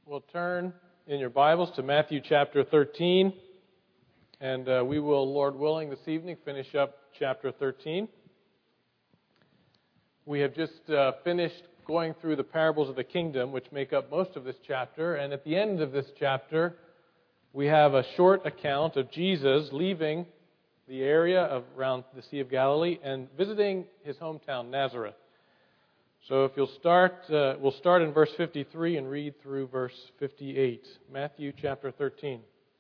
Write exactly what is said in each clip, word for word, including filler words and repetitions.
We'll turn in your Bibles to Matthew chapter thirteen, and uh, we will, Lord willing, this evening finish up chapter thirteen. We have just uh, finished going through the parables of the kingdom, which make up most of this chapter, and at the end of this chapter, we have a short account of Jesus leaving the area of around the Sea of Galilee and visiting his hometown, Nazareth. So if you'll start, uh, we'll start in verse fifty-three and read through verse fifty-eight. Matthew chapter thirteen.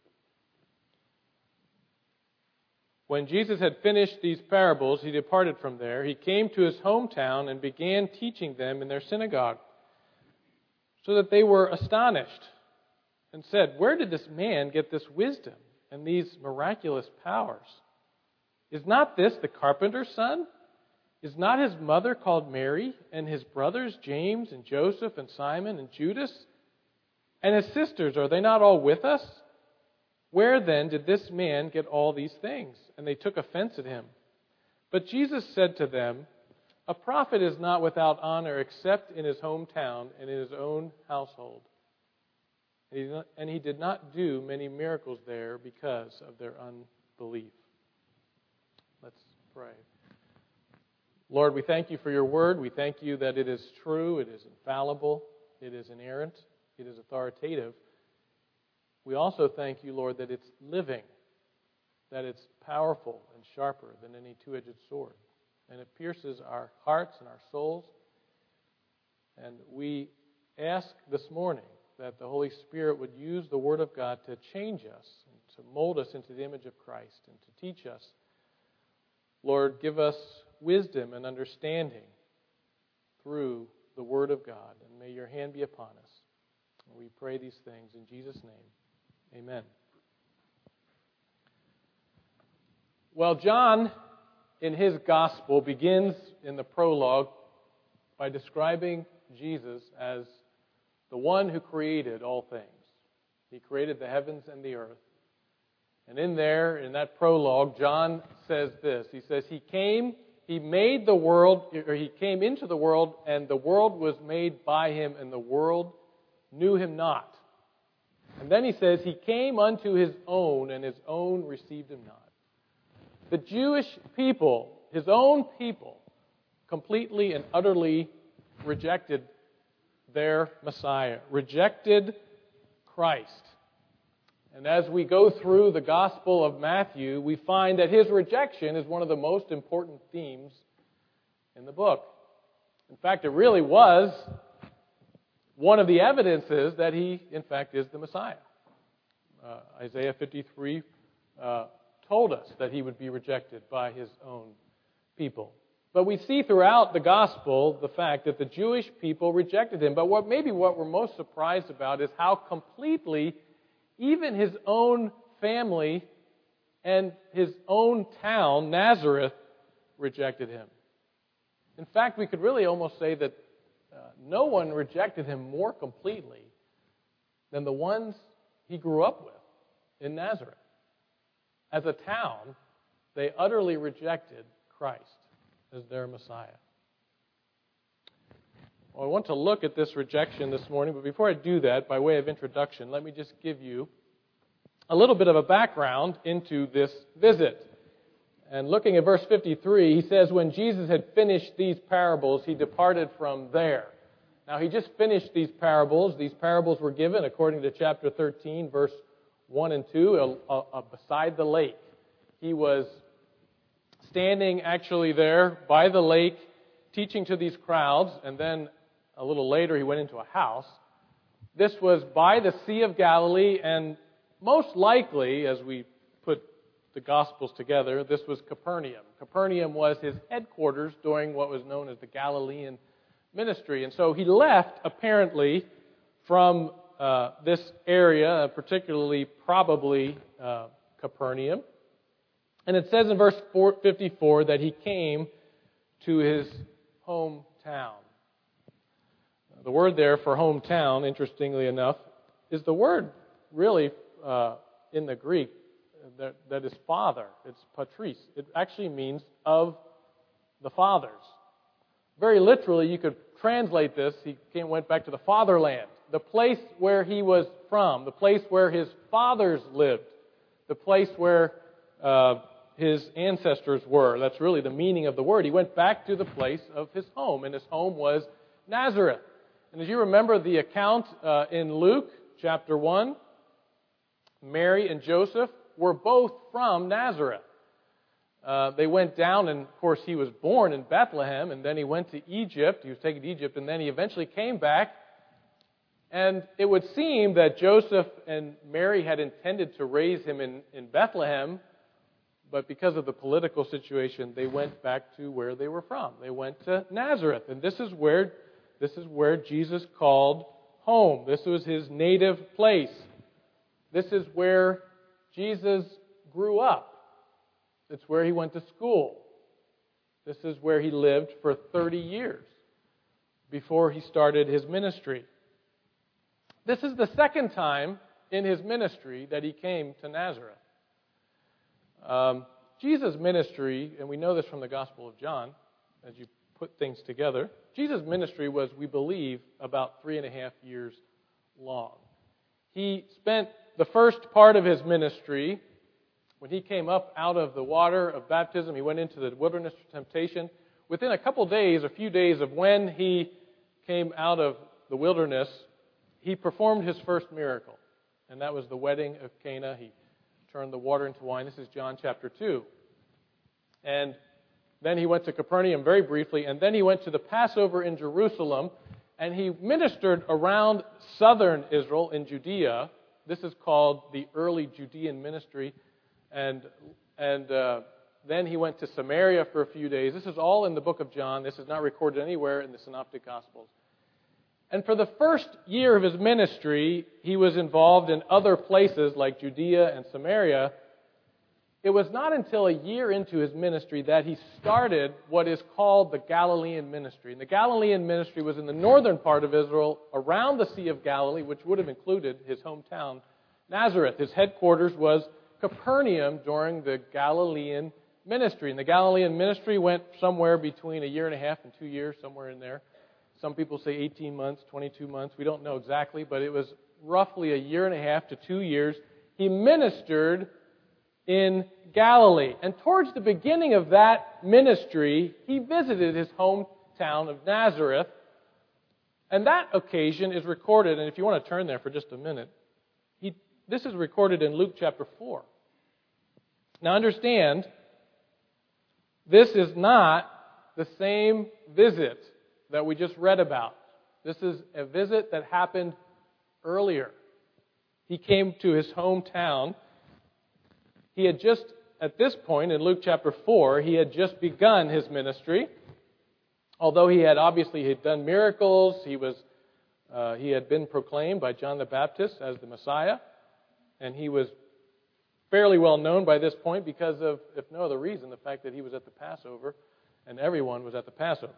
When Jesus had finished these parables, he departed from there. He came to his hometown and began teaching them in their synagogue, so that they were astonished and said, "Where did this man get this wisdom and these miraculous powers? Is not this the carpenter's son? Is not his mother called Mary, and his brothers James and Joseph and Simon and Judas? And his sisters, are they not all with us? Where then did this man get all these things?" And they took offense at him. But Jesus said to them, "A prophet is not without honor except in his hometown and in his own household." And he did not do many miracles there because of their unbelief. Let's pray. Lord, we thank you for your word. We thank you that it is true, it is infallible, it is inerrant, it is authoritative. We also thank you, Lord, that it's living, that it's powerful and sharper than any two-edged sword. And it pierces our hearts and our souls. And we ask this morning that the Holy Spirit would use the Word of God to change us and to mold us into the image of Christ and to teach us. Lord, give us wisdom and understanding through the Word of God. And may your hand be upon us. And we pray these things in Jesus' name. Amen. Well, John, in his gospel, begins in the prologue by describing Jesus as the one who created all things. He created the heavens and the earth. And in there, in that prologue, John says this. He says, He came, He made the world, or He came into the world, and the world was made by Him, and the world knew Him not. And then He says, He came unto His own, and His own received Him not. The Jewish people, His own people, completely and utterly rejected their Messiah, rejected Christ. And as we go through the Gospel of Matthew, we find that his rejection is one of the most important themes in the book. In fact, it really was one of the evidences that he, in fact, is the Messiah. Uh, Isaiah fifty-three uh, told us that he would be rejected by his own people. But we see throughout the Gospel the fact that the Jewish people rejected him. But what maybe what we're most surprised about is how completely even his own family and his own town, Nazareth, rejected him. In fact, we could really almost say that uh, no one rejected him more completely than the ones he grew up with in Nazareth. As a town, they utterly rejected Christ as their Messiah. Well, I want to look at this rejection this morning, but before I do that, by way of introduction, let me just give you a little bit of a background into this visit. And looking at verse fifty-three, he says, when Jesus had finished these parables, he departed from there. Now, he just finished these parables. These parables were given, according to chapter thirteen, verse one and two, uh, uh, beside the lake. He was standing actually there by the lake, teaching to these crowds, and then a little later, he went into a house. This was by the Sea of Galilee, and most likely, as we put the Gospels together, this was Capernaum. Capernaum was his headquarters during what was known as the Galilean ministry. And so he left, apparently, from uh, this area, particularly probably uh, Capernaum. And it says in verse fifty-four that he came to his hometown. The word there for hometown, interestingly enough, is the word really uh, in the Greek that, that is father. It's patris. It actually means of the fathers. Very literally, you could translate this. He came, went back to the fatherland. the place where he was from, the place where his fathers lived, the place where uh, his ancestors were. That's really the meaning of the word. He went back to the place of his home, and his home was Nazareth. And as you remember the account uh, in Luke chapter one, Mary and Joseph were both from Nazareth. Uh, they went down, and of course he was born in Bethlehem, and then he went to Egypt. He was taken to Egypt, and then he eventually came back. And it would seem that Joseph and Mary had intended to raise him in, in Bethlehem, but because of the political situation, they went back to where they were from. They went to Nazareth, and this is where this is where Jesus called home. This was his native place. This is where Jesus grew up. It's where he went to school. This is where he lived for thirty years before he started his ministry. This is the second time in his ministry that he came to Nazareth. Um, Jesus' ministry, and we know this from the Gospel of John, as you put things together, Jesus' ministry was, we believe, about three and a half years long. He spent the first part of his ministry, when he came up out of the water of baptism, he went into the wilderness for temptation. Within a couple days, a few days of when he came out of the wilderness, he performed his first miracle, and that was the wedding of Cana. He turned the water into wine. This is John chapter two. And then he went to Capernaum very briefly, and then he went to the Passover in Jerusalem, and he ministered around southern Israel in Judea. This is called the early Judean ministry. And and uh, then he went to Samaria for a few days. This is all in the book of John. This is not recorded anywhere in the Synoptic Gospels. And for the first year of his ministry, he was involved in other places like Judea and Samaria. It was not until a year into his ministry that he started what is called the Galilean ministry. And the Galilean ministry was in the northern part of Israel, around the Sea of Galilee, which would have included his hometown, Nazareth. His headquarters was Capernaum during the Galilean ministry. And the Galilean ministry went somewhere between a year and a half and two years, somewhere in there. Some people say eighteen months, twenty-two months. We don't know exactly, but it was roughly a year and a half to two years. He ministered in Galilee. And towards the beginning of that ministry, he visited his hometown of Nazareth. And that occasion is recorded, and if you want to turn there for just a minute, he, this is recorded in Luke chapter four. Now understand, this is not the same visit that we just read about. This is a visit that happened earlier. He came to his hometown. He had just, at this point in Luke chapter four, he had just begun his ministry. Although he had obviously he had done miracles, he was uh, he had been proclaimed by John the Baptist as the Messiah, and he was fairly well known by this point because of, if no other reason, the fact that he was at the Passover and everyone was at the Passover.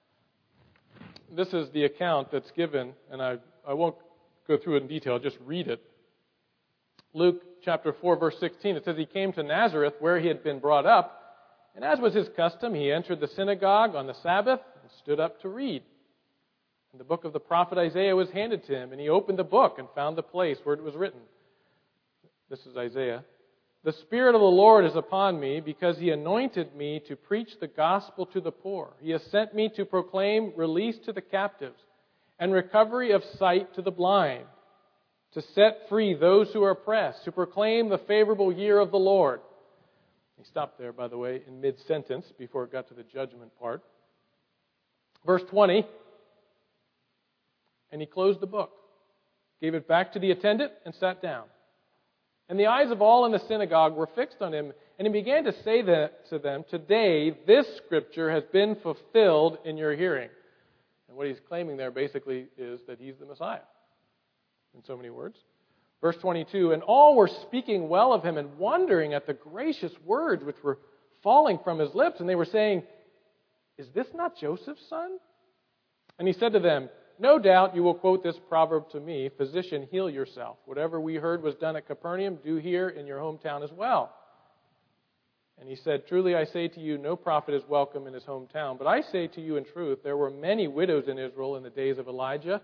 This is the account that's given, and I, I won't go through it in detail, I'll just read it. Luke chapter four, verse sixteen, it says, he came to Nazareth where he had been brought up, and as was his custom, he entered the synagogue on the Sabbath and stood up to read. And the book of the prophet Isaiah was handed to him, and he opened the book and found the place where it was written. This is Isaiah. The Spirit of the Lord is upon me, because He anointed me to preach the gospel to the poor. He has sent me to proclaim release to the captives and recovery of sight to the blind, to set free those who are oppressed, to proclaim the favorable year of the Lord. He stopped there, by the way, in mid-sentence before it got to the judgment part. Verse twenty, and he closed the book, gave it back to the attendant, and sat down. And the eyes of all in the synagogue were fixed on him. And he began to say that to them, today this scripture has been fulfilled in your hearing. And what he's claiming there basically is that he's the Messiah, in so many words. Verse twenty-two, and all were speaking well of him and wondering at the gracious words which were falling from his lips. And they were saying, is this not Joseph's son? And he said to them, no doubt you will quote this proverb to me, physician, heal yourself. Whatever we heard was done at Capernaum, do here in your hometown as well. And he said, truly I say to you, no prophet is welcome in his hometown. But I say to you in truth, there were many widows in Israel in the days of Elijah,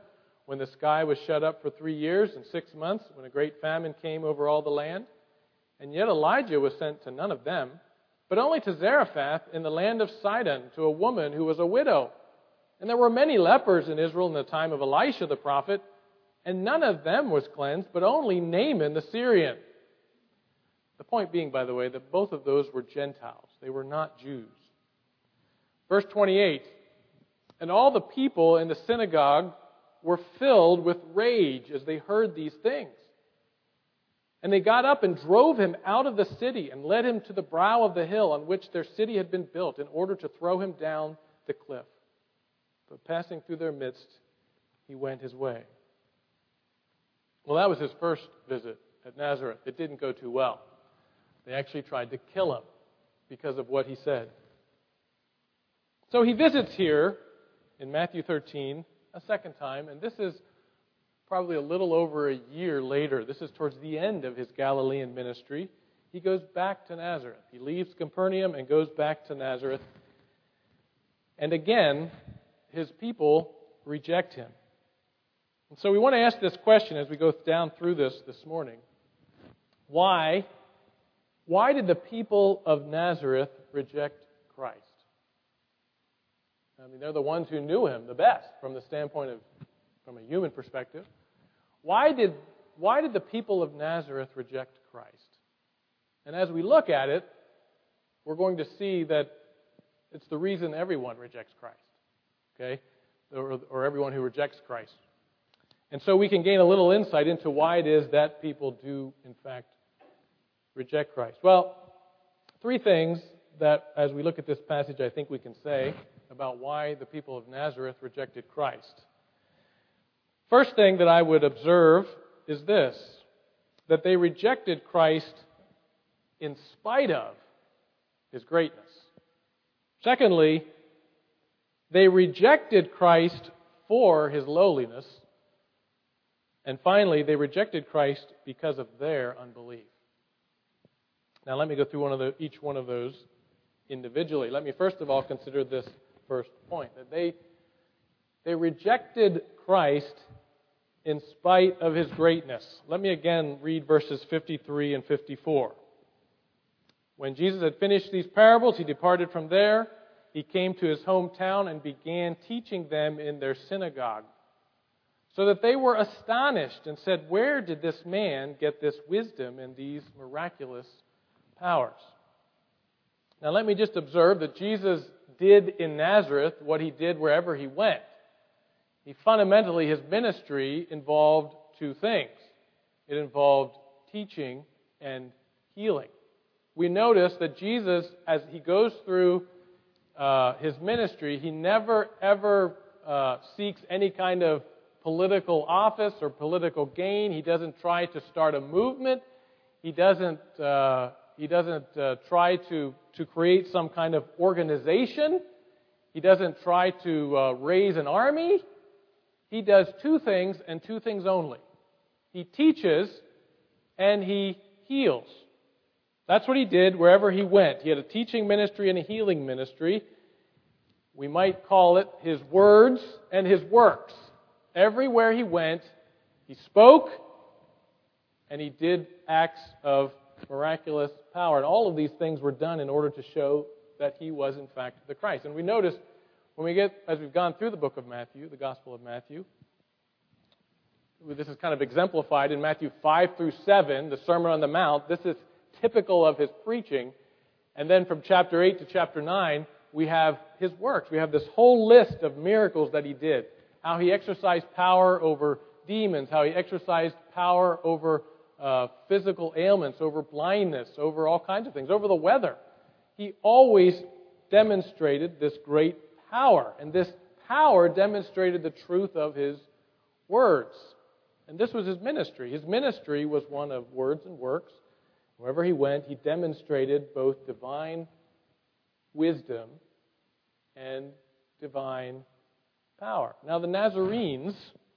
when the sky was shut up for three years and six months, when a great famine came over all the land. And yet Elijah was sent to none of them, but only to Zarephath in the land of Sidon, to a woman who was a widow. And there were many lepers in Israel in the time of Elisha the prophet, and none of them was cleansed, but only Naaman the Syrian. The point being, by the way, that both of those were Gentiles. They were not Jews. Verse twenty-eight, and all the people in the synagogue were filled with rage as they heard these things. And they got up and drove him out of the city and led him to the brow of the hill on which their city had been built in order to throw him down the cliff. But passing through their midst, he went his way. Well, that was his first visit at Nazareth. It didn't go too well. They actually tried to kill him because of what he said. So he visits here in Matthew thirteen a second time, and this is probably a little over a year later. This is towards the end of his Galilean ministry. He goes back to Nazareth. He leaves Capernaum and goes back to Nazareth. And again, his people reject him. And so we want to ask this question as we go down through this this morning. Why, why did the people of Nazareth reject Christ? I mean, they're the ones who knew him the best from the standpoint of, from a human perspective. Why did, why did the people of Nazareth reject Christ? And as we look at it, we're going to see that it's the reason everyone rejects Christ. Okay? Or, or everyone who rejects Christ. And so we can gain a little insight into why it is that people do, in fact, reject Christ. Well, three things that, as we look at this passage, I think we can say about why the people of Nazareth rejected Christ. First thing that I would observe is this, that they rejected Christ in spite of his greatness. Secondly, they rejected Christ for his lowliness. And finally, they rejected Christ because of their unbelief. Now let me go through one of the, each one of those individually. Let me first of all consider this first point, that they, they rejected Christ in spite of his greatness. Let me again read verses fifty-three and fifty-four. When Jesus had finished these parables, he departed from there. He came to his hometown and began teaching them in their synagogue, so that they were astonished and said, "Where did this man get this wisdom and these miraculous powers?" Now let me just observe that Jesus did in Nazareth what he did wherever he went. He fundamentally, his ministry involved two things. It involved teaching and healing. We notice that Jesus, as he goes through uh, his ministry, he never ever uh, seeks any kind of political office or political gain. He doesn't try to start a movement. He doesn't uh, he doesn't uh, try to to create some kind of organization. He doesn't try to uh, raise an army. He does two things and two things only. He teaches and he heals. That's what he did wherever he went. He had a teaching ministry and a healing ministry. We might call it his words and his works. Everywhere he went, he spoke and he did acts of miraculous power. And all of these things were done in order to show that he was, in fact, the Christ. And we notice when we get, as we've gone through the book of Matthew, the Gospel of Matthew, this is kind of exemplified in Matthew five through seven, the Sermon on the Mount. This is typical of his preaching. And then from chapter eight to chapter nine, we have his works. We have this whole list of miracles that he did. How he exercised power over demons, how he exercised power over uh, physical ailments, over blindness, over all kinds of things, over the weather. He always demonstrated this great power, and this power demonstrated the truth of his words. And this was his ministry. His ministry was one of words and works. Wherever he went, he demonstrated both divine wisdom and divine power. Now, the Nazarenes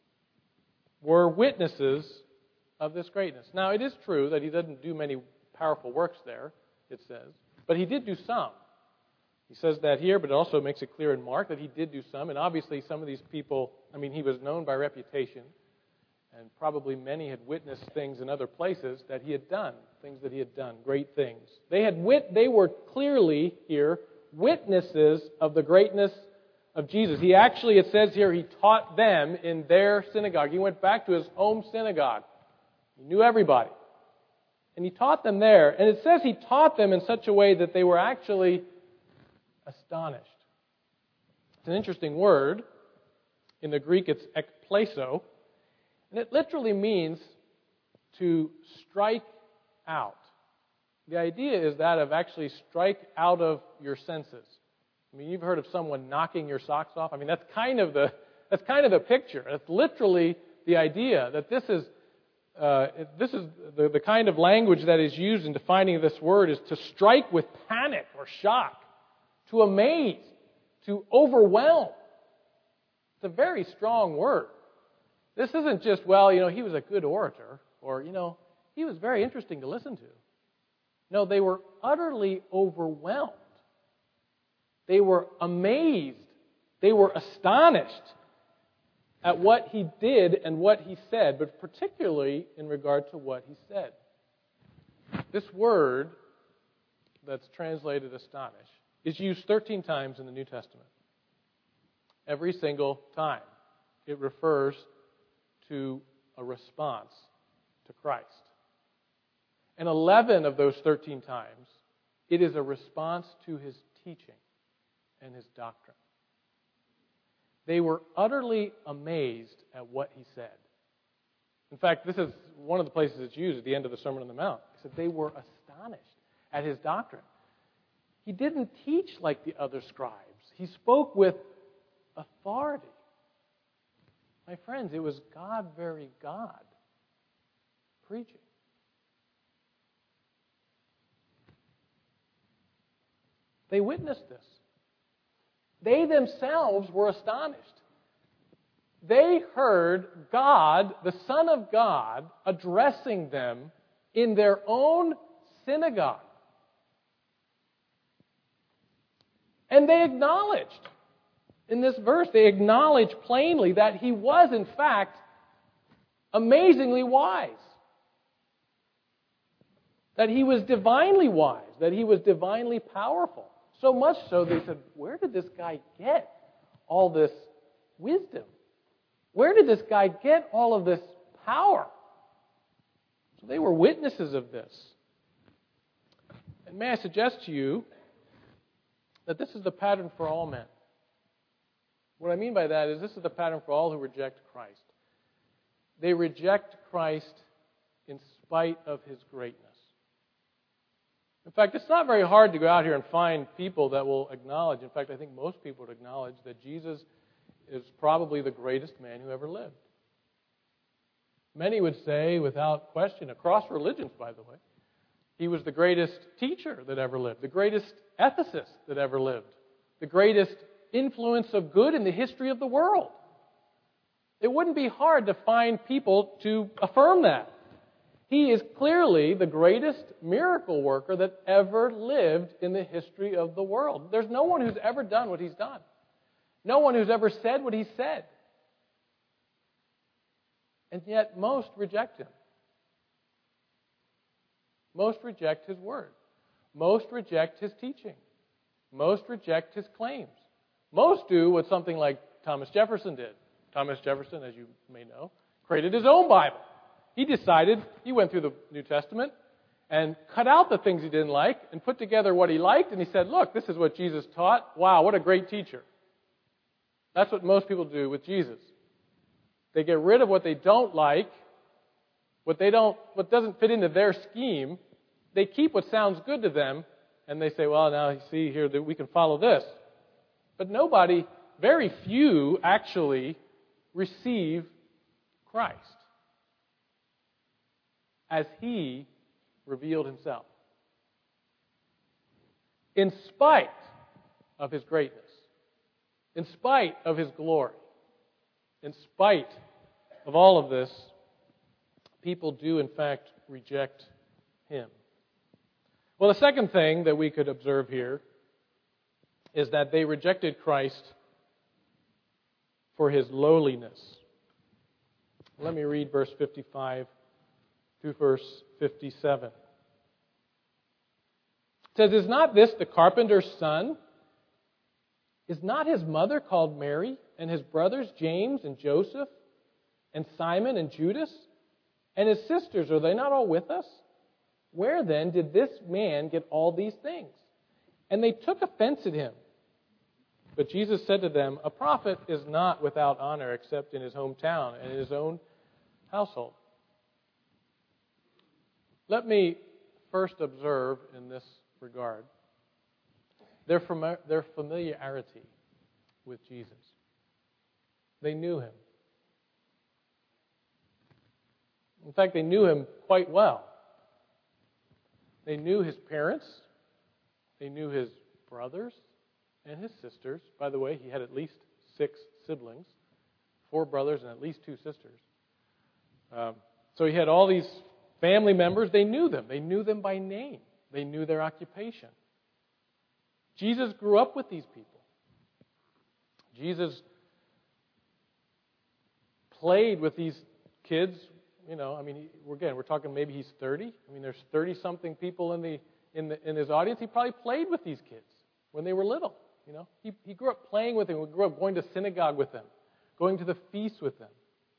were witnesses of this greatness. Now, it is true that he didn't do many powerful works there, it says, but he did do some. He says that here, but it also makes it clear in Mark that he did do some. And obviously some of these people, I mean, he was known by reputation. And probably many had witnessed things in other places that he had done. Things that he had done. Great things. They had wit- They were clearly here witnesses of the greatness of Jesus. He actually, it says here, he taught them in their synagogue. He went back to his home synagogue. He knew everybody. And he taught them there. And it says he taught them in such a way that they were actually astonished. It's an interesting word. In the Greek, it's ekpleso. And it literally means to strike out. The idea is that of actually strike out of your senses. I mean, you've heard of someone knocking your socks off. I mean, that's kind of the that's kind of the picture. It's literally the idea that this is uh, this is the, the kind of language that is used in defining this word is to strike with panic or shock, to amaze, to overwhelm. It's a very strong word. This isn't just, well, you know, he was a good orator, or, you know, he was very interesting to listen to. No, they were utterly overwhelmed. They were amazed. They were astonished at what he did and what he said, but particularly in regard to what he said. This word that's translated astonish is used thirteen times in the New Testament. Every single time it refers to a response to Christ. And eleven of those thirteen times, it is a response to his teaching and his doctrine. They were utterly amazed at what he said. In fact, this is one of the places it's used at the end of the Sermon on the Mount. He said they were astonished at his doctrine. He didn't teach like the other scribes. He spoke with authority. My friends, it was God, very God, preaching. They witnessed this. They themselves were astonished. They heard God, the Son of God, addressing them in their own synagogue. And they acknowledged, in this verse, they acknowledged plainly that he was, in fact, amazingly wise. That he was divinely wise. That he was divinely powerful. So much so, they said, where did this guy get all this wisdom? Where did this guy get all of this power? So they were witnesses of this. And may I suggest to you that this is the pattern for all men. What I mean by that is this is the pattern for all who reject Christ. They reject Christ in spite of his greatness. In fact, it's not very hard to go out here and find people that will acknowledge, in fact, I think most people would acknowledge that Jesus is probably the greatest man who ever lived. Many would say, without question, across religions, by the way, he was the greatest teacher that ever lived, the greatest ethicist that ever lived, the greatest influence of good in the history of the world. It wouldn't be hard to find people to affirm that. He is clearly the greatest miracle worker that ever lived in the history of the world. There's no one who's ever done what he's done. No one who's ever said what he said. And yet most reject him. Most reject his word. Most reject his teaching. Most reject his claims. Most do what something like Thomas Jefferson did. Thomas Jefferson, as you may know, created his own Bible. He decided, he went through the New Testament and cut out the things he didn't like and put together what he liked, and he said, look, this is what Jesus taught. Wow, what a great teacher. That's what most people do with Jesus. They get rid of what they don't like, what they don't, what doesn't fit into their scheme. They keep what sounds good to them, and they say, well, now you see here that we can follow this. But nobody, very few actually receive Christ as he revealed himself. In spite of his greatness, in spite of his glory, in spite of all of this, people do in fact reject him. Well, the second thing that we could observe here is that they rejected Christ for his lowliness. Let me read verse fifty-five through verse fifty-seven. It says, "Is not this the carpenter's son? Is not his mother called Mary, and his brothers James and Joseph, and Simon and Judas? And his sisters, are they not all with us? Where then did this man get all these things?" And they took offense at him. But Jesus said to them, "A prophet is not without honor except in his hometown and in his own household." Let me first observe in this regard their, fami- their familiarity with Jesus. They knew him. In fact, they knew him quite well. They knew his parents. They knew his brothers and his sisters. By the way, he had at least six siblings, four brothers and at least two sisters. Um, so he had all these family members. They knew them. They knew them by name. They knew their occupation. Jesus grew up with these people. Jesus played with these kids. You know, I mean, he, again, we're talking maybe he's thirty. I mean, there's thirty-something people in the in the in his audience. He probably played with these kids when they were little. You know, he he grew up playing with them. He grew up going to synagogue with them, going to the feasts with them.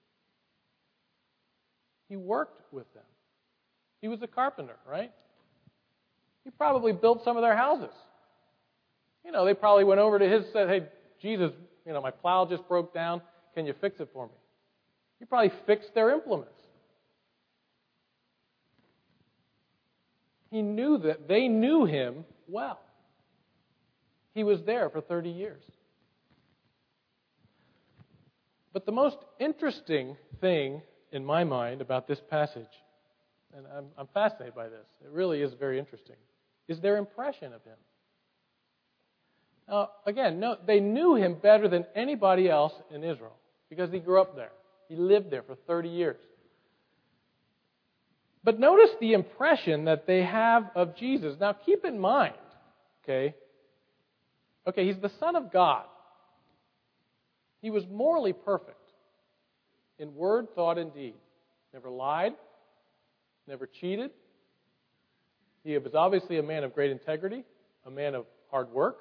He worked with them. He was a carpenter, right? He probably built some of their houses. You know, they probably went over to his and said, "Hey, Jesus, you know, my plow just broke down. Can you fix it for me?" He probably fixed their implements. He knew that they knew him well. He was there for thirty years. But the most interesting thing in my mind about this passage, and I'm, I'm fascinated by this, it really is very interesting, is their impression of him. Now, again, no, they knew him better than anybody else in Israel because he grew up there. He lived there for thirty years. But notice the impression that they have of Jesus. Now, keep in mind, okay, okay, he's the Son of God. He was morally perfect in word, thought, and deed. Never lied, never cheated. He was obviously a man of great integrity, a man of hard work.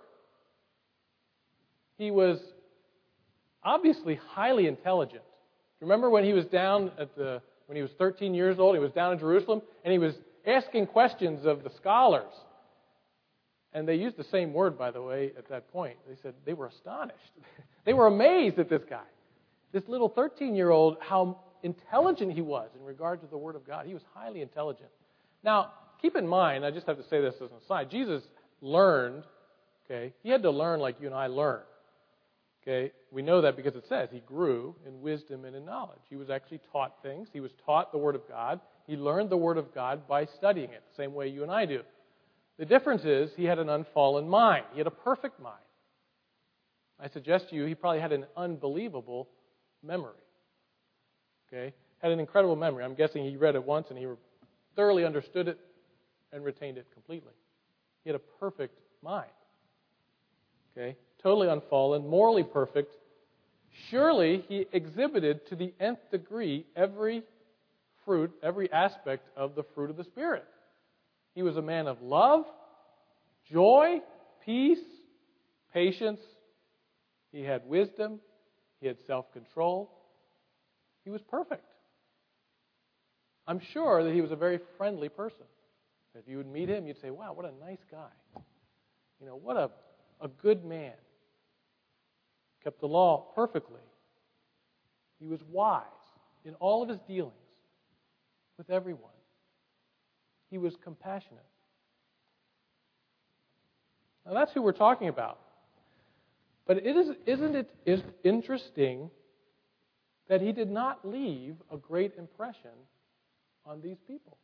He was obviously highly intelligent. Remember when he was down at the when he was thirteen years old, he was down in Jerusalem, and he was asking questions of the scholars. And they used the same word, by the way, at that point. They said they were astonished. They were amazed at this guy. This little thirteen-year-old, how intelligent he was in regard to the Word of God. He was highly intelligent. Now, keep in mind, I just have to say this as an aside, Jesus learned, okay, he had to learn like you and I learn. Okay, we know that because it says he grew in wisdom and in knowledge. He was actually taught things. He was taught the Word of God. He learned the Word of God by studying it, the same way you and I do. The difference is he had an unfallen mind. He had a perfect mind. I suggest to you he probably had an unbelievable memory. Okay, had an incredible memory. I'm guessing he read it once and he thoroughly understood it and retained it completely. He had a perfect mind. Okay, totally unfallen, morally perfect. Surely he exhibited to the nth degree every fruit, every aspect of the fruit of the Spirit. He was a man of love, joy, peace, patience. He had wisdom. He had self-control. He was perfect. I'm sure that he was a very friendly person. If you would meet him, you'd say, wow, what a nice guy. You know, what a, a good man. Kept the law perfectly. He was wise in all of his dealings with everyone. He was compassionate. Now that's who we're talking about. But it is, isn't it is interesting that he did not leave a great impression on these people?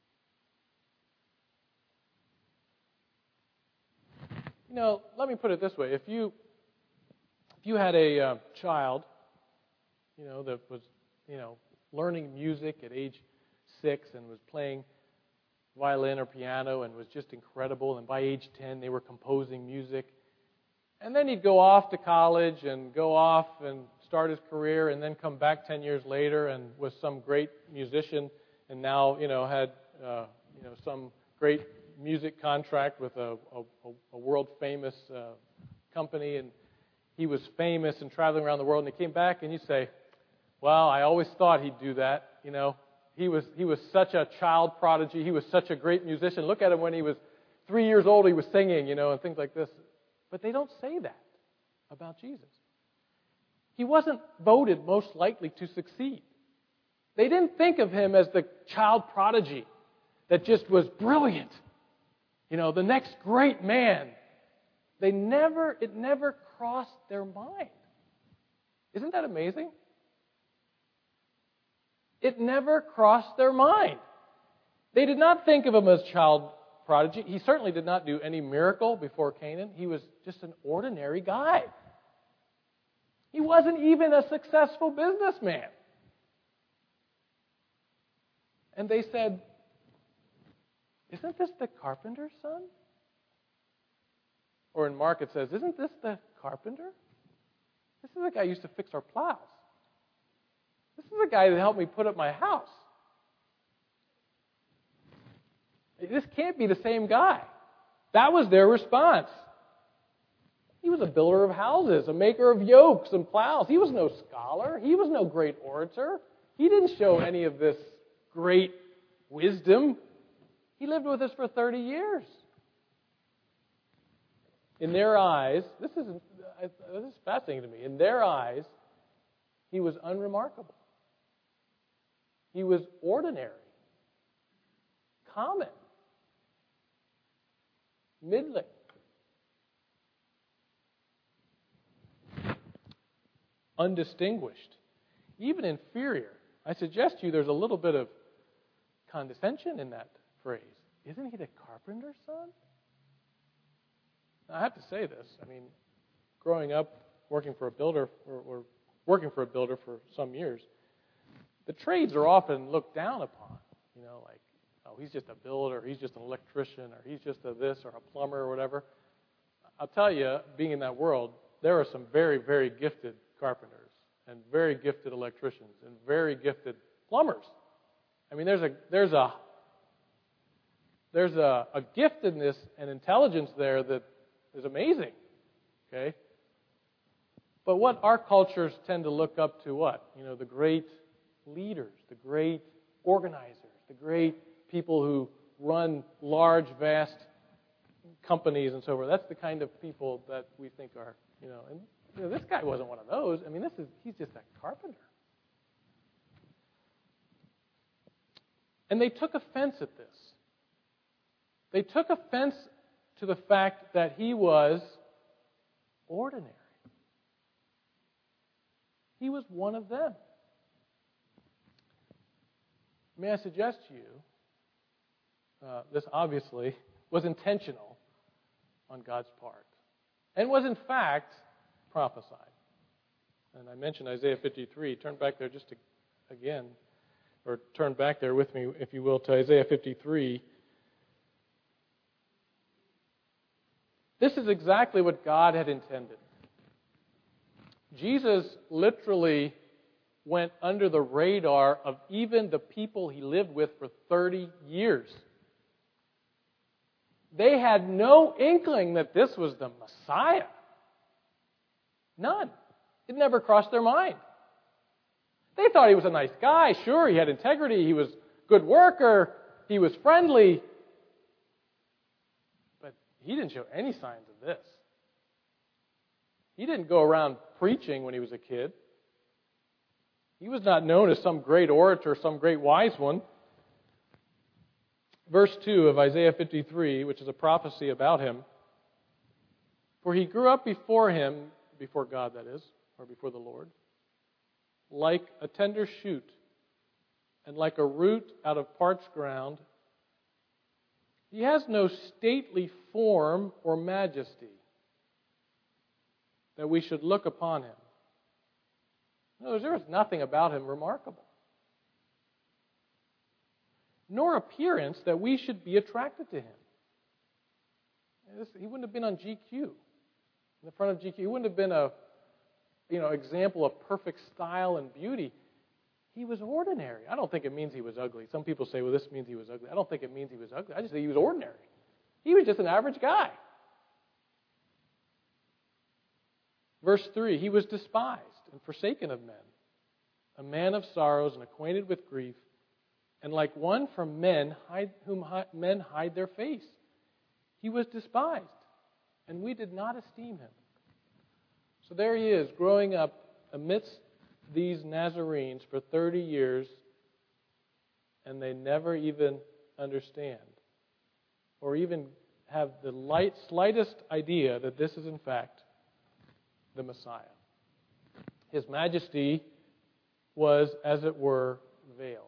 You know, let me put it this way. If you if you had a uh, child, you know, that was, you know, learning music at age six and was playing violin or piano and was just incredible, and by age ten they were composing music, And then he'd go off to college and go off and start his career and then come back ten years later and was some great musician and now, you know, had, uh, you know, some great music contract with a, a, a world-famous uh, company. And he was famous and traveling around the world. And he came back and you say, well, I always thought he'd do that, you know. He was he was such a child prodigy. He was such a great musician. Look at him when he was three years old. He was singing, you know, and things like this. But they don't say that about Jesus. He wasn't voted most likely to succeed. They didn't think of him as the child prodigy that just was brilliant. You know, the next great man. They never, it never crossed their mind. Isn't that amazing? It never crossed their mind. They did not think of him as child prodigy. He certainly did not do any miracle before Canaan. He was just an ordinary guy. He wasn't even a successful businessman. And they said, isn't this the carpenter's son? Or in Mark it says, isn't this the carpenter? This is the guy who used to fix our plows. This is the guy that helped me put up my house. This can't be the same guy. That was their response. He was a builder of houses, a maker of yokes and plows. He was no scholar. He was no great orator. He didn't show any of this great wisdom. He lived with us for thirty years. In their eyes, this is, this is fascinating to me. In their eyes, he was unremarkable. He was ordinary, common, middling. Undistinguished, even inferior. I suggest to you there's a little bit of condescension in that phrase. Isn't he the carpenter's son? Now, I have to say this. I mean, growing up, working for a builder, or, or working for a builder for some years, the trades are often looked down upon. You know, like, oh, he's just a builder, he's just an electrician, or he's just a this or a plumber or whatever. I'll tell you, being in that world, there are some very, very gifted carpenters and very gifted electricians and very gifted plumbers. I mean, there's a there's a there's a, a giftedness and intelligence there that is amazing. Okay? But what our cultures tend to look up to what? You know, the great leaders, the great organizers, the great people who run large, vast companies and so forth. That's the kind of people that we think are, you know, and you know, this guy wasn't one of those. I mean, this is he's just a carpenter. And they took offense at this. They took offense to the fact that he was ordinary. He was one of them. May I suggest to you, uh, this obviously was intentional on God's part, and was in fact prophesied. And I mentioned Isaiah fifty-three. Turn back there just to, again, or turn back there with me, if you will, to Isaiah fifty-three. This is exactly what God had intended. Jesus literally went under the radar of even the people he lived with for thirty years. They had no inkling that this was the Messiah. None. It never crossed their mind. They thought he was a nice guy. Sure, he had integrity. He was a good worker. He was friendly. But he didn't show any signs of this. He didn't go around preaching when he was a kid. He was not known as some great orator, some great wise one. Verse two of Isaiah fifty-three, which is a prophecy about him. For he grew up before him, before God that is, or before the Lord, like a tender shoot, and like a root out of parched ground. He has no stately form or majesty that we should look upon him. In other words, there is nothing about him remarkable, nor appearance that we should be attracted to him. He wouldn't have been on G Q. in the front of G Q. He wouldn't have been a, you know, example of perfect style and beauty. He was ordinary. I don't think it means he was ugly. Some people say, well, this means he was ugly. I don't think it means he was ugly. I just think he was ordinary. He was just an average guy. Verse three, he was despised and forsaken of men, a man of sorrows and acquainted with grief, and like one from men hide, whom hi, men hide their face. He was despised, and we did not esteem him. So there he is, growing up amidst these Nazarenes for thirty years, and they never even understand or even have the light, slightest idea that this is in fact the Messiah. His majesty was, as it were, veiled.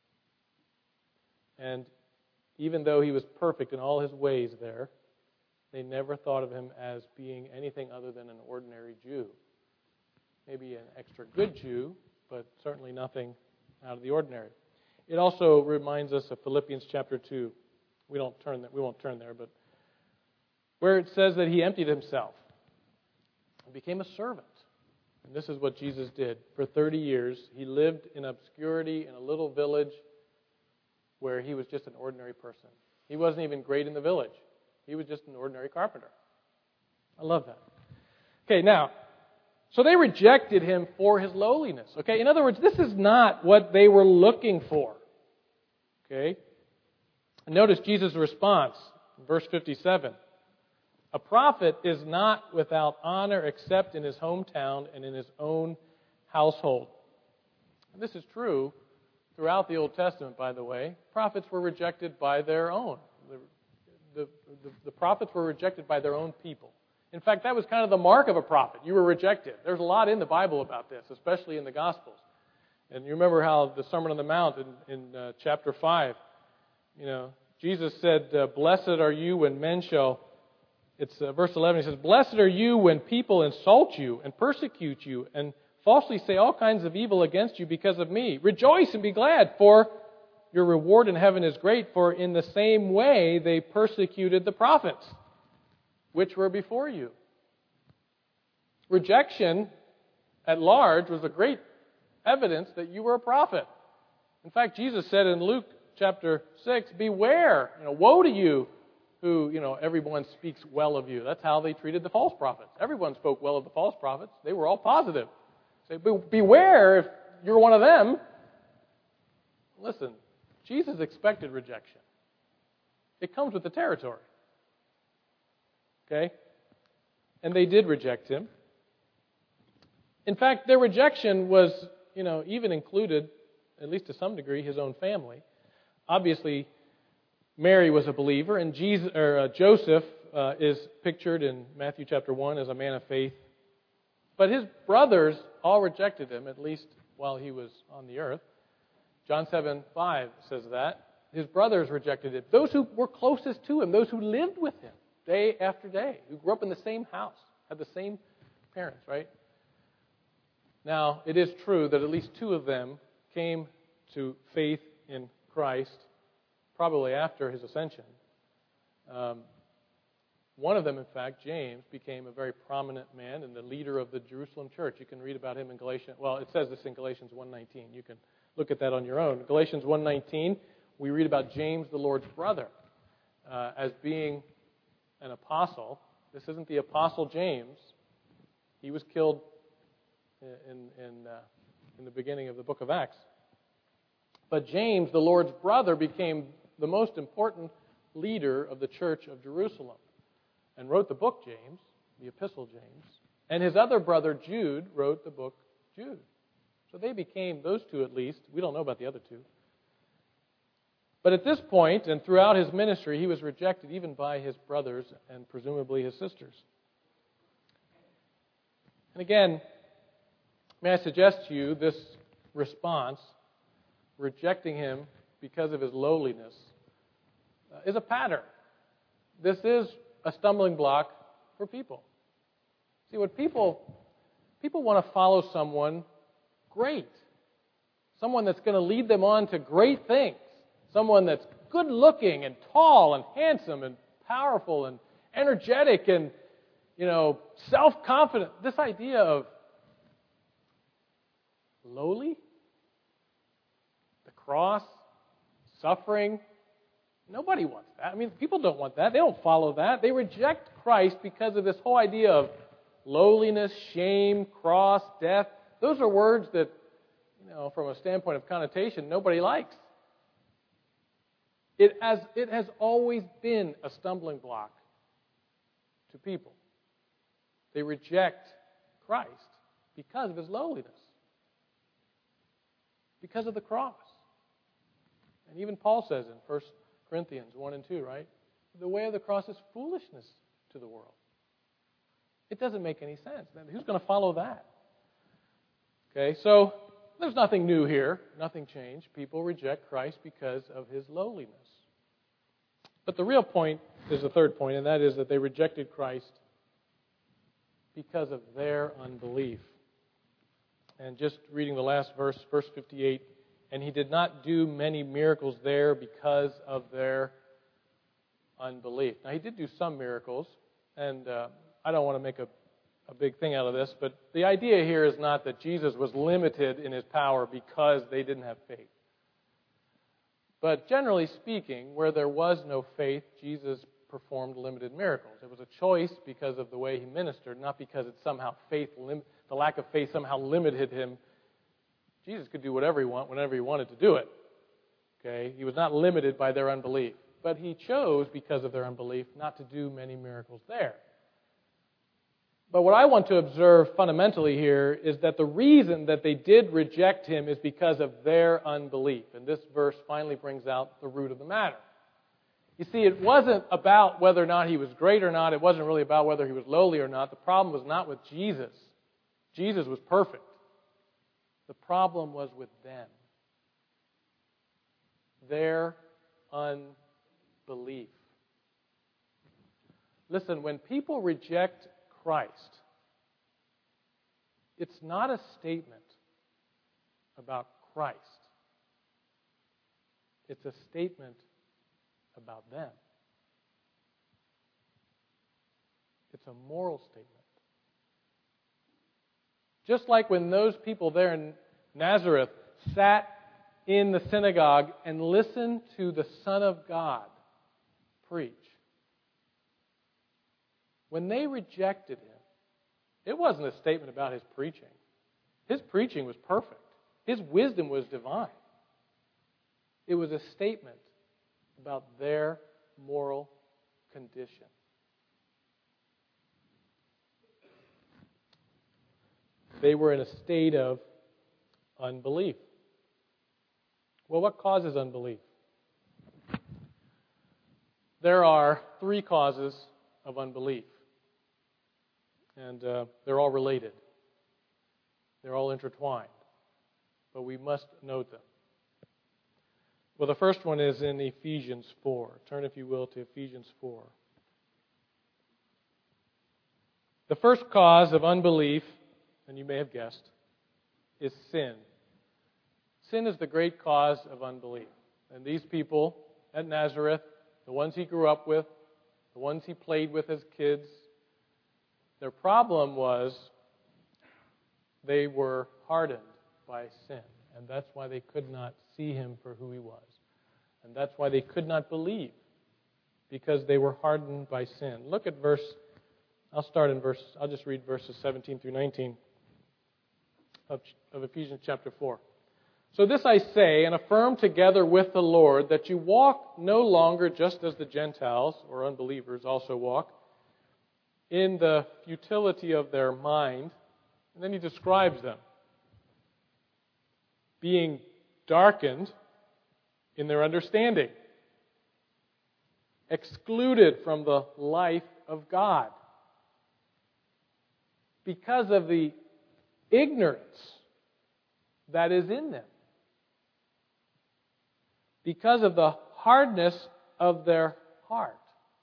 And even though he was perfect in all his ways there, they never thought of him as being anything other than an ordinary Jew. Maybe an extra good Jew, but certainly nothing out of the ordinary. It also reminds us of Philippians chapter two. We don't turn that, we won't turn there, but where it says that he emptied himself and became a servant. And this is what Jesus did. For thirty years, he lived in obscurity in a little village where he was just an ordinary person. He wasn't even great in the village. He was just an ordinary carpenter. I love that. Okay, now, so they rejected him for his lowliness. Okay, in other words, this is not what they were looking for. Okay? And notice Jesus' response, verse fifty-seven. A prophet is not without honor except in his hometown and in his own household. And this is true throughout the Old Testament, by the way. Prophets were rejected by their own. The, the, the prophets were rejected by their own people. In fact, that was kind of the mark of a prophet. You were rejected. There's a lot in the Bible about this, especially in the Gospels. And you remember how the Sermon on the Mount in, in uh, chapter five, you know, Jesus said, uh, blessed are you when men shall, it's uh, verse eleven, he says, blessed are you when people insult you and persecute you and falsely say all kinds of evil against you because of me. Rejoice and be glad, for your reward in heaven is great, for in the same way they persecuted the prophets which were before you. Rejection at large was a great evidence that you were a prophet. In fact, Jesus said in Luke chapter six, beware, you know, woe to you who, you know, everyone speaks well of you. That's how they treated the false prophets. Everyone spoke well of the false prophets. They were all positive. Say, beware if you're one of them. Listen, Jesus expected rejection. It comes with the territory. Okay? And they did reject him. In fact, their rejection was, you know, even included, at least to some degree, his own family. Obviously, Mary was a believer, and Jesus, or, uh, Joseph uh, is pictured in Matthew chapter one as a man of faith. But his brothers all rejected him, at least while he was on the earth. John seven five says that. His brothers rejected him. Those who were closest to him, those who lived with him day after day, who grew up in the same house, had the same parents, right? Now, it is true that at least two of them came to faith in Christ probably after his ascension. Um, one of them, in fact, James, became a very prominent man and the leader of the Jerusalem church. You can read about him in Galatians. Well, it says this in Galatians one nineteen. You can look at that on your own. Galatians one nineteen, we read about James, the Lord's brother, uh, as being an apostle. This isn't the apostle James. He was killed in in, uh, in the beginning of the book of Acts. But James, the Lord's brother, became the most important leader of the church of Jerusalem and wrote the book James, the epistle James. And his other brother Jude wrote the book Jude. So they became, those two at least, we don't know about the other two. But at this point, and throughout his ministry, he was rejected even by his brothers and presumably his sisters. And again, may I suggest to you this response, rejecting him because of his lowliness, uh, is a pattern. This is a stumbling block for people. See, what people, people want to follow someone great. Someone that's going to lead them on to great things. Someone that's good looking and tall and handsome and powerful and energetic and, you know, self-confident. This idea of lowly, the cross, suffering. Nobody wants that. I mean, people don't want that. They don't follow that. They reject Christ because of this whole idea of lowliness, shame, cross, death. Those are words that, you know, from a standpoint of connotation, nobody likes. It has, it has always been a stumbling block to people. They reject Christ because of his lowliness, because of the cross. And even Paul says in First Corinthians one and two, right? The way of the cross is foolishness to the world. It doesn't make any sense. Who's going to follow that? Okay, so there's nothing new here. Nothing changed. People reject Christ because of his lowliness. But the real point is the third point, and that is that they rejected Christ because of their unbelief. And just reading the last verse, verse fifty-eight, and he did not do many miracles there because of their unbelief. Now, he did do some miracles, and uh, I don't want to make a, a big thing out of this, but the idea here is not that Jesus was limited in his power because they didn't have faith. But generally speaking, where there was no faith, Jesus performed limited miracles. It was a choice because of the way he ministered, not because it somehow faith lim- the lack of faith somehow limited him. Jesus could do whatever he wanted, whenever he wanted to do it. Okay, he was not limited by their unbelief, but he chose, because of their unbelief, not to do many miracles there. But what I want to observe fundamentally here is that the reason that they did reject him is because of their unbelief. And this verse finally brings out the root of the matter. You see, it wasn't about whether or not he was great or not. It wasn't really about whether he was lowly or not. The problem was not with Jesus. Jesus was perfect. The problem was with them. Their unbelief. Listen, when people reject Christ, it's not a statement about Christ. It's a statement about them. It's a moral statement. Just like when those people there in Nazareth sat in the synagogue and listened to the Son of God preach. When they rejected him, it wasn't a statement about his preaching. His preaching was perfect. His wisdom was divine. It was a statement about their moral condition. They were in a state of unbelief. Well, what causes unbelief? There are three causes of unbelief. And uh, they're all related. They're all intertwined. But we must note them. Well, the first one is in Ephesians four. Turn, if you will, to Ephesians four. The first cause of unbelief, and you may have guessed, is sin. Sin is the great cause of unbelief. And these people at Nazareth, the ones he grew up with, the ones he played with as kids, their problem was they were hardened by sin. And that's why they could not see him for who he was. And that's why they could not believe, because they were hardened by sin. Look at verse, I'll start in verse, I'll just read verses seventeen through nineteen of, of Ephesians chapter four. So this I say, and affirm together with the Lord, that you walk no longer just as the Gentiles, or unbelievers, also walk, in the futility of their mind. And then he describes them. Being darkened in their understanding. Excluded from the life of God. Because of the ignorance that is in them. Because of the hardness of their heart.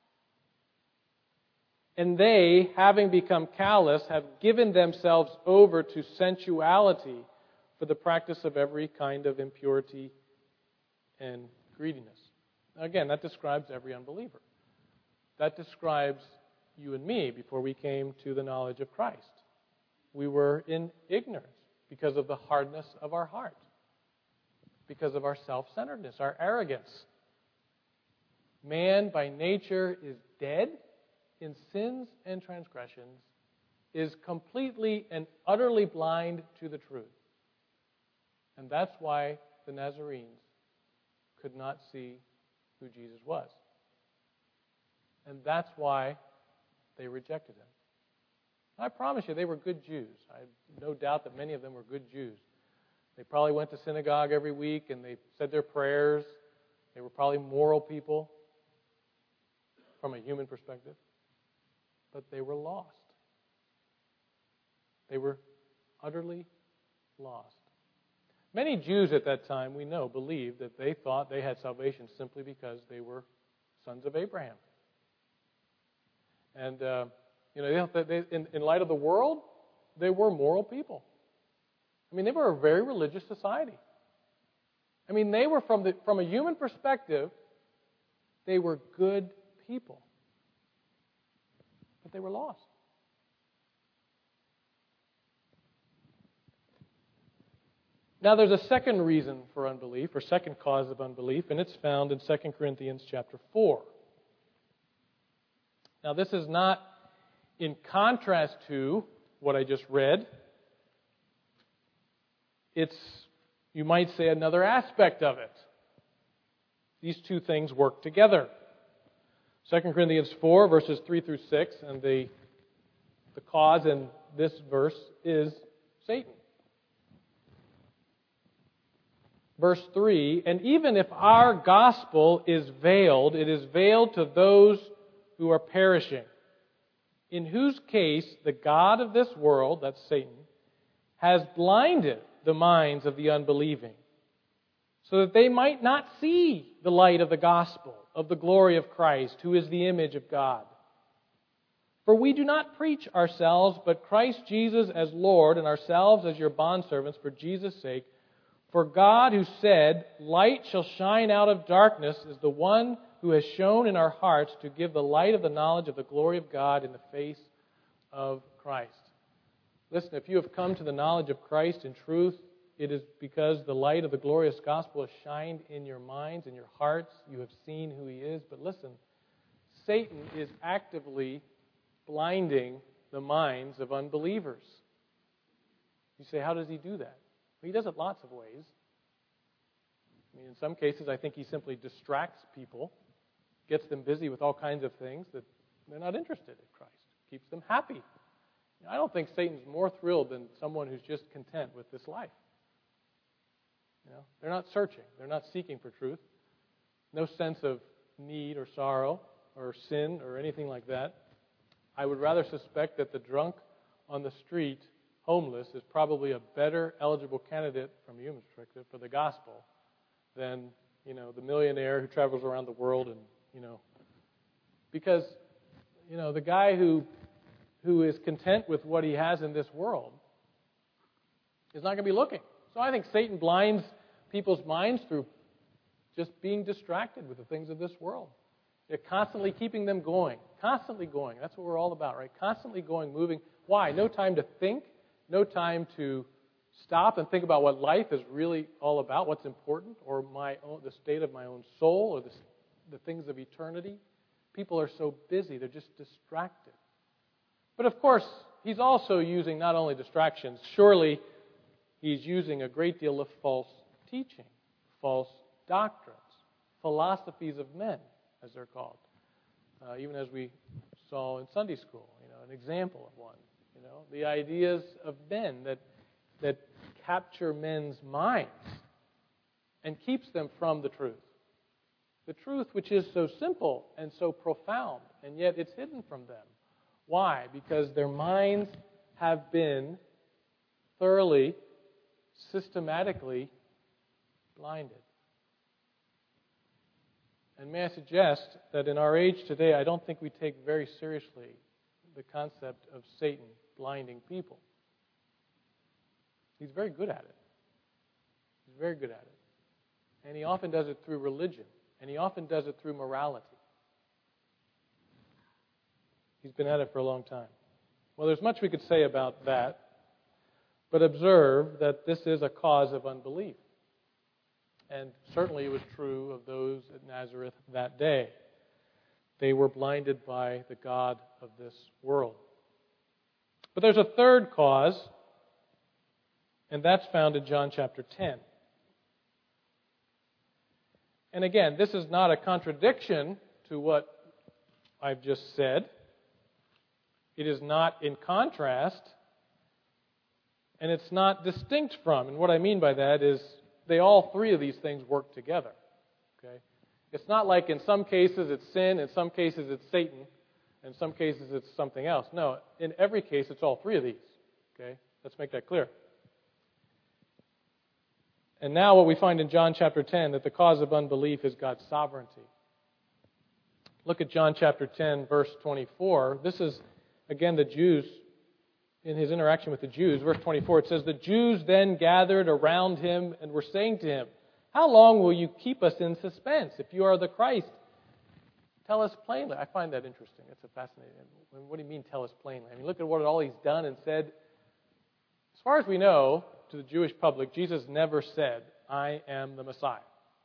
And they, having become callous, have given themselves over to sensuality for the practice of every kind of impurity and greediness. Now again, that describes every unbeliever. That describes you and me before we came to the knowledge of Christ. We were in ignorance because of the hardness of our heart, because of our self-centeredness, our arrogance. Man by nature is dead in sins and transgressions, is completely and utterly blind to the truth. And that's why the Nazarenes could not see who Jesus was. And that's why they rejected him. I promise you, they were good Jews. I have no doubt that many of them were good Jews. They probably went to synagogue every week and they said their prayers. They were probably moral people from a human perspective. But they were lost. They were utterly lost. Many Jews at that time, we know, believed that they thought they had salvation simply because they were sons of Abraham. And, uh, you know, they, they, in, in light of the world, they were moral people. I mean, they were a very religious society. I mean, they were, from, the, from a human perspective, they were good people. But they were lost. Now, there's a second reason for unbelief, or second cause of unbelief, and it's found in Second Corinthians chapter four. Now, this is not in contrast to what I just read. It's, you might say, another aspect of it. These two things work together. Second Corinthians four, verses three through six, and the, the cause in this verse is Satan. Verse three, and even if our gospel is veiled, it is veiled to those who are perishing, in whose case the God of this world, that's Satan, has blinded the minds of the unbelieving, so that they might not see the light of the gospel of the glory of Christ, who is the image of God. For we do not preach ourselves, but Christ Jesus as Lord, and ourselves as your bondservants for Jesus' sake. For God, who said, light shall shine out of darkness, is the one who has shown in our hearts to give the light of the knowledge of the glory of God in the face of Christ. Listen, if you have come to the knowledge of Christ in truth, it is because the light of the glorious gospel has shined in your minds, in your hearts. You have seen who he is. But listen, Satan is actively blinding the minds of unbelievers. You say, how does he do that? Well, he does it lots of ways. I mean, in some cases, I think he simply distracts people, gets them busy with all kinds of things that they're not interested in Christ, keeps them happy. You know, I don't think Satan's more thrilled than someone who's just content with this life. You know, they're not searching. They're not seeking for truth. No sense of need or sorrow or sin or anything like that. I would rather suspect that the drunk on the street, homeless, is probably a better eligible candidate from a human perspective for the gospel than, you know, the millionaire who travels around the world and, you know, because, you know, the guy who who is content with what he has in this world is not going to be looking. So I think Satan blinds people's minds through just being distracted with the things of this world. They're constantly keeping them going, constantly going. That's what we're all about, right? Constantly going, moving. Why? No time to think, no time to stop and think about what life is really all about, what's important, or my own, the state of my own soul, or the, the things of eternity. People are so busy, they're just distracted. But of course, he's also using not only distractions, surely he's using a great deal of false teaching, false doctrines, philosophies of men, as they're called. Uh, even as we saw in Sunday school, you know, an example of one. You know, the ideas of men that that capture men's minds and keeps them from the truth. The truth which is so simple and so profound, and yet it's hidden from them. Why? Because their minds have been thoroughly, systematically blinded. And may I suggest that in our age today, I don't think we take very seriously the concept of Satan blinding people. He's very good at it. He's very good at it. And he often does it through religion. And he often does it through morality. He's been at it for a long time. Well, there's much we could say about that, but observe that this is a cause of unbelief. And certainly it was true of those at Nazareth that day. They were blinded by the god of this world. But there's a third cause, and that's found in John chapter ten. And again, this is not a contradiction to what I've just said. It is not in contrast, and it's not distinct from. And what I mean by that is they all three of these things work together. Okay? It's not like in some cases it's sin, in some cases it's Satan, in some cases it's something else. No, in every case it's all three of these. Okay? Let's make that clear. And now what we find in John chapter ten, that the cause of unbelief is God's sovereignty. Look at John chapter ten, verse twenty-four. This is, again, the Jews, in his interaction with the Jews. Verse twenty-four, it says, "The Jews then gathered around him and were saying to him, 'How long will you keep us in suspense? If you are the Christ, tell us plainly.'" I find that interesting. It's a fascinating. What do you mean, tell us plainly? I mean, look at what all he's done and said. As far as we know, to the Jewish public, Jesus never said, "I am the Messiah.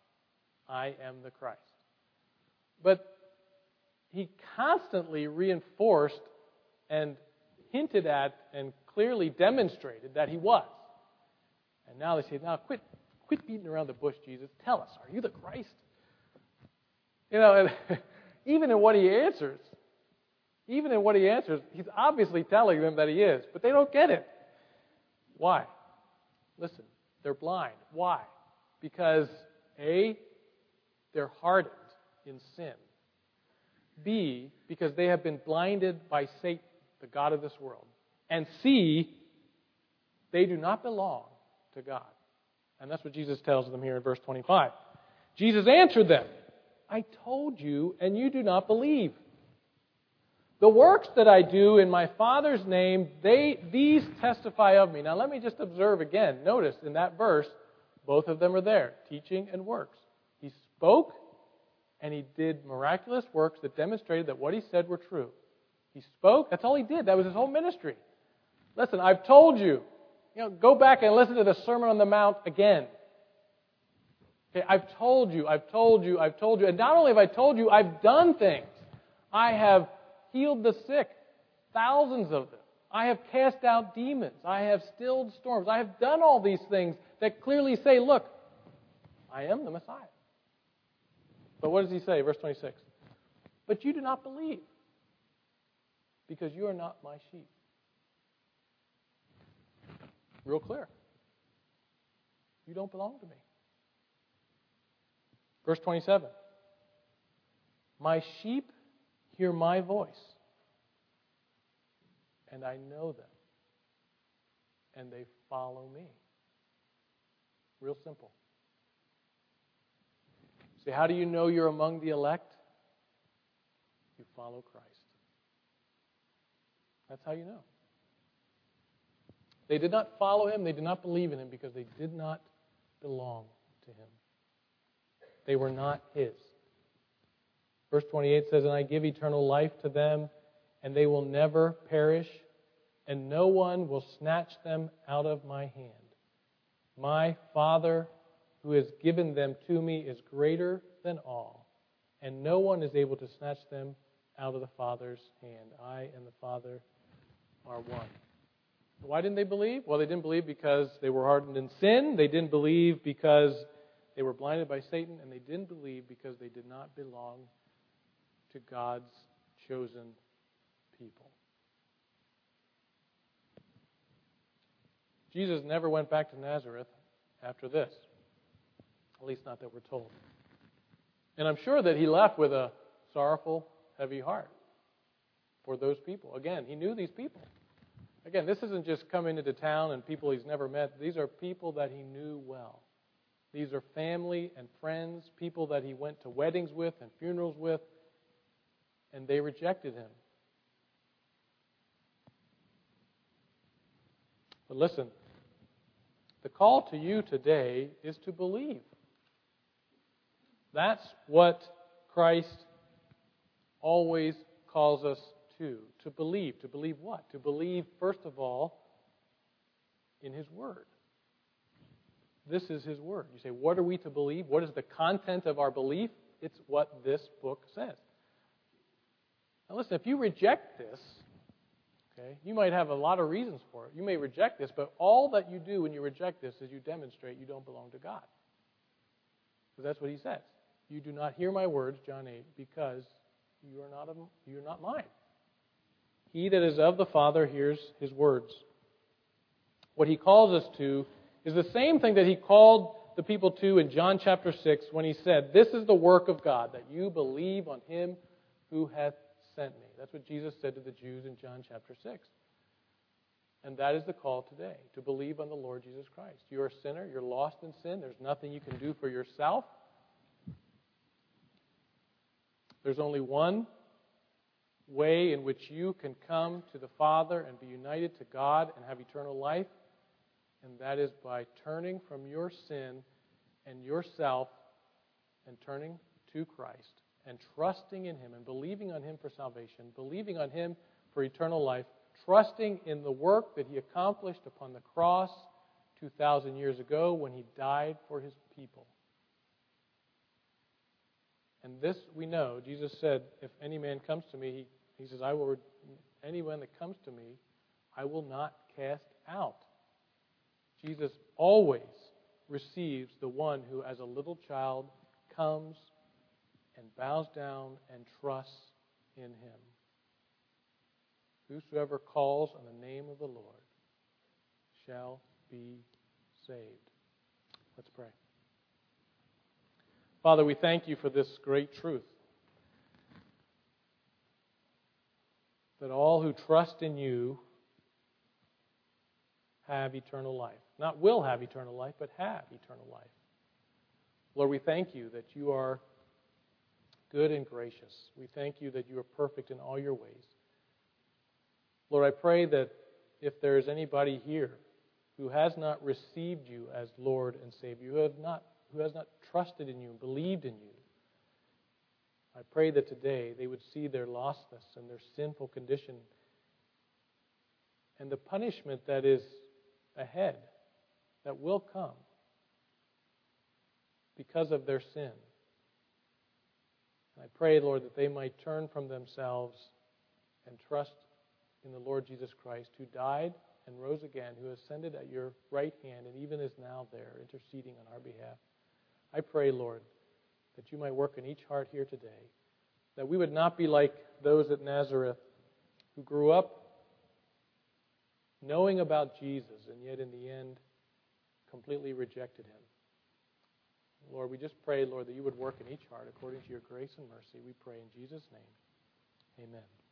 I am the Christ." But he constantly reinforced and hinted at and clearly demonstrated that he was. And now they say, "Now quit, quit beating around the bush, Jesus. Tell us, are you the Christ?" You know, and even in what he answers, even in what he answers, he's obviously telling them that he is, but they don't get it. Why? Listen, they're blind. Why? Because A, they're hardened in sin. B, because they have been blinded by Satan, the god of this world. And C, they do not belong to God. And that's what Jesus tells them here in verse twenty-five. Jesus answered them, "I told you, and you do not believe. The works that I do in my Father's name, they these testify of me." Now let me just observe again. Notice in that verse, both of them are there, teaching and works. He spoke and he did miraculous works that demonstrated that what he said were true. He spoke, that's all he did. That was his whole ministry. Listen, I've told you. You know, go back and listen to the Sermon on the Mount again. Okay, I've told you, I've told you, I've told you. And not only have I told you, I've done things. I have healed the sick, thousands of them. I have cast out demons. I have stilled storms. I have done all these things that clearly say, look, I am the Messiah. But what does he say? Verse twenty-six. "But you do not believe, because you are not my sheep." Real clear. You don't belong to me. Verse twenty-seven. "My sheep hear my voice, and I know them, and they follow me." Real simple. See, how do you know you're among the elect? You follow Christ. That's how you know. They did not follow him, they did not believe in him because they did not belong to him. They were not his. Verse twenty-eight says, "And I give eternal life to them, and they will never perish, and no one will snatch them out of my hand. My Father, who has given them to me, is greater than all, and no one is able to snatch them out of the Father's hand. I and the Father are one." Why didn't they believe? Well, they didn't believe because they were hardened in sin. They didn't believe because they were blinded by Satan. And they didn't believe because they did not belong to God's chosen people. Jesus never went back to Nazareth after this. At least not that we're told. And I'm sure that he left with a sorrowful, heavy heart for those people. Again, he knew these people. Again, this isn't just coming into town and people he's never met. These are people that he knew well. These are family and friends, people that he went to weddings with and funerals with, and they rejected him. But listen, the call to you today is to believe. That's what Christ always calls us to, to believe. To believe what? To believe, first of all, in His Word. This is His Word. You say, what are we to believe? What is the content of our belief? It's what this book says. Now listen, if you reject this, okay, you might have a lot of reasons for it. You may reject this, but all that you do when you reject this is you demonstrate you don't belong to God. Because that's what He says. You do not hear my words, John eight, because you are not, a, you are not mine. He that is of the Father hears His words. What He calls us to is the same thing that He called the people to in John chapter six when He said, this is the work of God, that you believe on Him who hath sent me. That's what Jesus said to the Jews in John chapter six. And that is the call today, to believe on the Lord Jesus Christ. You're a sinner. You're lost in sin. There's nothing you can do for yourself. There's only one way in which you can come to the Father and be united to God and have eternal life, and that is by turning from your sin and yourself and turning to Christ and trusting in Him and believing on Him for salvation, believing on Him for eternal life, trusting in the work that He accomplished upon the cross two thousand years ago when He died for His people. And this we know. Jesus said, if any man comes to me, He, he says, I will, anyone that comes to me, I will not cast out. Jesus always receives the one who, as a little child, comes and bows down and trusts in Him. Whosoever calls on the name of the Lord shall be saved. Let's pray. Father, we thank You for this great truth, that all who trust in You have eternal life. Not will have eternal life, but have eternal life. Lord, we thank You that You are good and gracious. We thank You that You are perfect in all Your ways. Lord, I pray that if there is anybody here who has not received You as Lord and Savior, who have not who has not trusted in You and believed in You, I pray that today they would see their lostness and their sinful condition and the punishment that is ahead, that will come because of their sin. I pray, Lord, that they might turn from themselves and trust in the Lord Jesus Christ, who died and rose again, who ascended at Your right hand and even is now there interceding on our behalf. I pray, Lord, that You might work in each heart here today, that we would not be like those at Nazareth who grew up knowing about Jesus and yet in the end completely rejected Him. Lord, we just pray, Lord, that You would work in each heart according to Your grace and mercy. We pray in Jesus' name. Amen.